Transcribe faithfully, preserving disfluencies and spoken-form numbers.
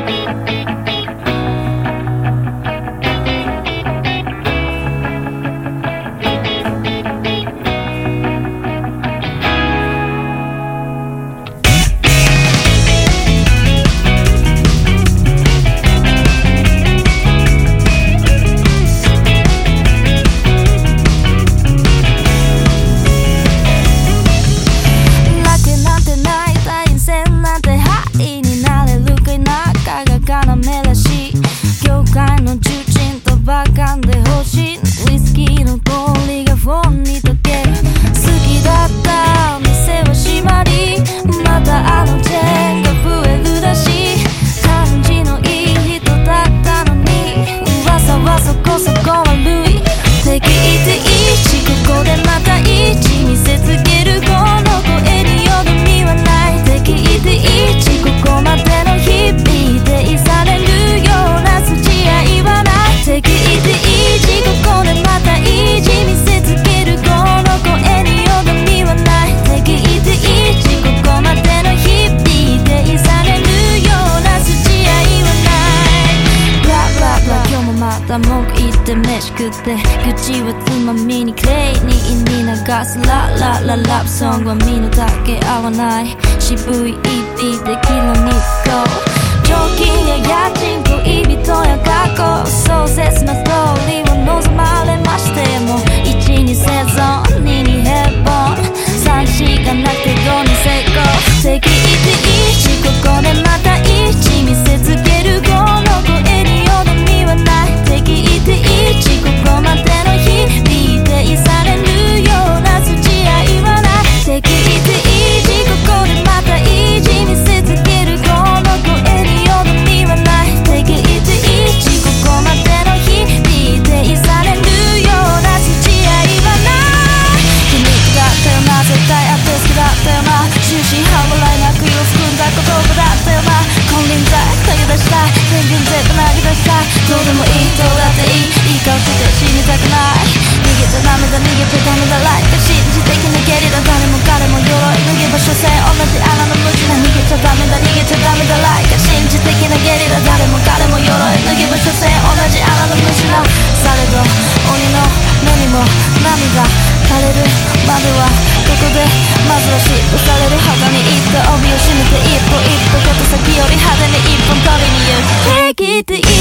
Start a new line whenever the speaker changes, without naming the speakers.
文句言って飯食って愚痴はつまみにクレイに意味流すララララブソングは身の丈合わない渋い イーピー でキロに行こう常勤や家賃恋人や過去壮絶なストーリーを望まれましてもいちに生存にに平凡さんしがなくてごに成功敵いていいしここでまた一見せつけるこの声によどみはない敵いていいしここまでの日々否定されるような筋合いはない敵いていいしここでまた一見せつけるこの声によどみはない敵いていいしここまでの日々否定されるような筋合いはない君だったよな絶対あって好きだったよな終始半笑いなく色すくんだ言葉だったよな金輪際投げ出したい全然全部投げ出したいどうでもいいどうだっていいいい顔して死にたくない逃げちゃダメだ逃げちゃダメだライク信じ的なゲリラ誰も彼も鎧脱げば所詮同じ穴の無知な逃げちゃダメだ逃げちゃダメだライク信じ的なゲリラ誰も彼も鎧脱げば所詮同じ穴の無知なされど鬼の目にも涙垂れるまではここでまずは嫉妬される肌に行った帯を締めて一歩一歩こと先より派手に一本取りに行く敵って